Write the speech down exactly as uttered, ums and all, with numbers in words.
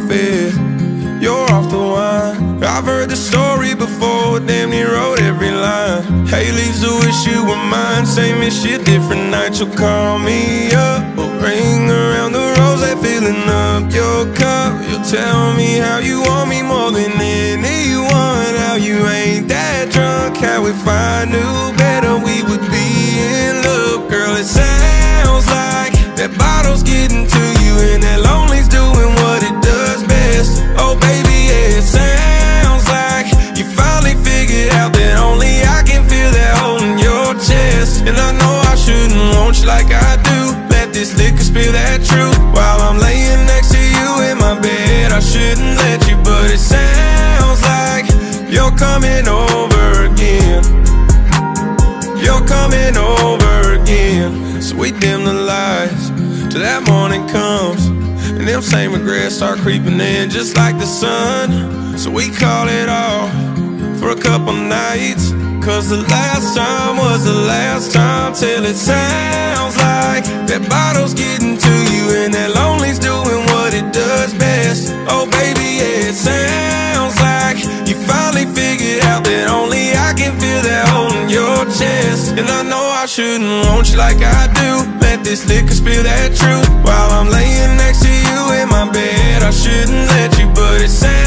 fed. You're off the wine. I've heard the story before, damn near wrote every line. Haley's a wish you were mine. Same as shit, different night. You'll call me up, we'll ring around the rose, filling up your cup. You'll tell me how you want me more than anyone, how you ain't that drunk, how if I knew better we would be in love. Girl, it sounds like that bottle's getting to you and that lonely's doing what it does best. Oh baby, yeah, it sounds like you finally figured out that only I can feel that hole in your chest. And I know I shouldn't want you like I do, let this liquor spill that truth while I'm laying next to you in my bed. I shouldn't let you, but it sounds like you're coming over again. You're coming over again. So we dim the lights till that morning comes, and them same regrets start creeping in just like the sun. So we call it off for a couple nights, cause the last time was the last time. Till it sounds like that bottle's getting to you and that lonely's doing what it does best. Oh baby, yeah, it sounds like you finally figured out that only I can feel that hole in your chest. And I know I shouldn't want you like I do, let this liquor spill that truth while I'm laying next to you in my bed. I shouldn't let you, but it sounds